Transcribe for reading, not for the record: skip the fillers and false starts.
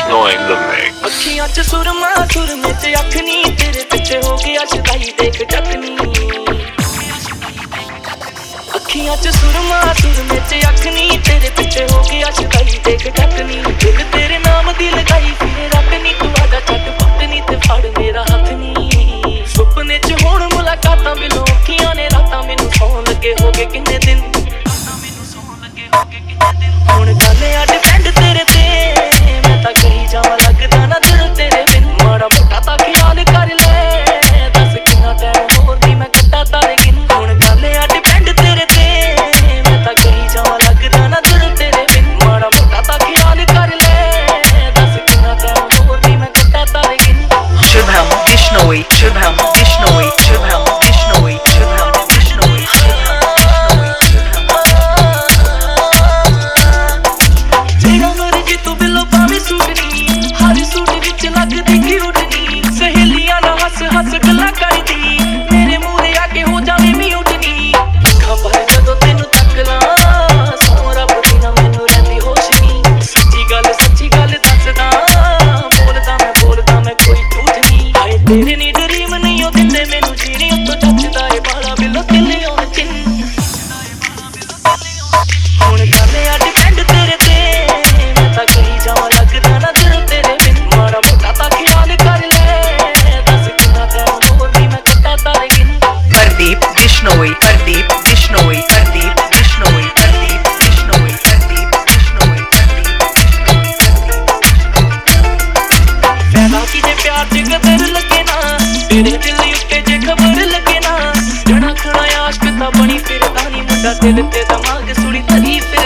Snowing the mix. ਅੱਖੀਆਂ 'ਚ ਸੁਰਮਾ ਸੁਰਮੇ 'ਚ ਅੱਖ ਨੀ ਤੇਰੇ ਪਿੱਛੇ ਹੋ ਗਿਆ ਸ਼ਦਾਈ ਦੇਖ ਟਕਨੀ ਅੱਖੀਆਂ 'ਚ ਸੁਰਮਾ ਸੁਰਮੇ 'ਚ ਅੱਖ ਨੀ ਤੇਰੇ ਪਿੱਛੇ ਹੋ ਗਿਆ ਸ਼ਦਾਈ ਦੇਖ ਟਕਨੀ ਦਿਲ ਤੇਰੇ ਨਾਮ ਦੀ ਲਗਾਈ ਫਿਰ ਰੱਬ ਨੀ ਤੂੰ ਆਜਾ ਛੱਡ ਪੱਤ ਨੀ ਤੇ ਫੜ ਮੇਰਾ ਹੱਥ ਨੀ ਸੁਪਨੇ 'ਚ ਹੁਣ ਮੁਲਾਕਾਤਾਂ ਮਿਲੋ ਅੱਖੀਆਂ ਨੇ ਰਾਤਾਂ ਮੈਨੂੰ ਸੌਣ ਲੱਗੇ ਹੋ ਗਏ ਕਿੰਨੇ ਦਿਨ ਹੁਣ ਗੱਲ ਆ ਡਿਪੈਂਡ ਤੇਰੇ ਤੇ ਮੈਂ ਤਾਂ ਕਹੀ ਜਾਵਾਂ ਲੱਗਦਾ ਨਾ ਦਿਲ ਤੇਰੇ ਬਿਨ ਮਾੜਾ ਮੋਟਾ ਤਾਂ ਖਿਆਲ ਕਰ ਲੈ ਦੱਸ ਕਿੰਨਾ ਟਾਈਮ ਹੋਰ ਦੀ ਮੈਂ ਕੱਟਾ ਤਾਰੇ ਗਿਣ ਹੁਣ ਗੱਲ ਆ ਡਿਪੈਂਡ ਤੇਰੇ ਤੇ ਮੈਂ ਤਾਂ ਕਹੀ ਜਾਵਾਂ ਲੱਗਦਾ ਨਾ ਦਿਲ ਤੇਰੇ ਬਿਨ ਮਾੜਾ ਮੋਟਾ ਤਾਂ ਖਿਆਲ ਕਰ ਲੈ ਦੱਸ ਕਿੰਨਾ ਟਾਈਮ ਹੋਰ ਦੀ ਮੈਂ ਕੱਟਾ ਤਾਰੇ ਗਿਣ Shubham Bishnoi, Shubham Bishnoi, Shubham Bishnoi, Shubham Bishnoi, ਜਿਹੜਾ ਮਰਜੀ ਤੂੰ ਬਿਲੋ ਪਾਵੇਂ ਸੂਟਨੀ ਹਰ ਸੂਟ ਵਿੱਚ ਲੱਗਦੀ ਕਿਊਟਨੀ ਸਹੇਲੀਆਂ ਨਾਲ ਹੱਸ ਹੱਸ ਗੱਲਾਂ ਕਰਦੀ ਮੇਰੇ ਮੂਹਰੇ ਆ ਕੇ ਹੋ ਜਾਵੇਂ ਮਿਊਟਨੀ ਖਬਰ ਜਦੋਂ ਤੈਨੂੰ ਤੱਕ ਲਾਂ ਸੌਂ ਰੱਬ ਦੀ ਨਾ ਮੈਨੂੰ ਰਹਿੰਦੀ ਹੋਸ਼ ਨੀ ਸੱਚੀ ਗੱਲ ਦੱਸਦਾ ਬੋਲਦਾ ਮੈਂ ਕੋਈ ਝੂਠ ਨੀ ਆਏ ਤੇਰੇ ਨੀ ਡਰੀਮ ਨਹੀਂ ਉਹ ਦਿੰਦੇ ਮੈਨੂੰ ਜੀਣੀ ਉੱਤੋਂ ਜੱਜਦਾ ਏ ਬਾਲਾ ਬਿਲੋ ਦਿਲ ਆਉਣ ਚਿੰਨ ਹੁਣ ਗੱਲ ਆ ਡਿਪੈਂਡ ਤੇਰੇ ਤੇ ਮੈਂ ਤਾਂ ਕਹੀ ਜਾਵਾਂ ਲੱਗਦਾ ਨਾ ਦਿਲ ਤੇਰੇ ਬਿਨ ਮਾੜਾ ਮੋਟਾ ਤਾਂ ਖਿਆਲ ਕਰ ਲੈ ਦੱਸ ਕਿੰਨਾ ਟਾਈਮ ਹੋਰ ਵੀ ਮੈਂ ਕੱਟਾ ਤਾਰੇ ਗਿਣ Pardeep Bishnoi, Pardeep Bishnoi, Pardeep Bishnoi, Pardeep Bishnoi, Pardeep Bishnoi, ਫੈਲਾ ਕੀ ਜੇ ਪਿਆਰ ਚ ਕਦਰ ਲੱਗੇ ਨਾ ਤੇਰੇ ਦਿਲ ਉੱਤੇ ਜੇ ਖਬਰ ਲੱਗੇ ਨਾ ਜਣਾ ਖਣਾ ਆਸ਼ਕ ਤਾਂ ਬਣੀ ਫਿਰਦਾ ਨੀ ਮੁੰਡਾ ਦਿਲ ਤੇ ਦਿਮਾਗ ਸੁਣੀ ਤਾਰੀਫ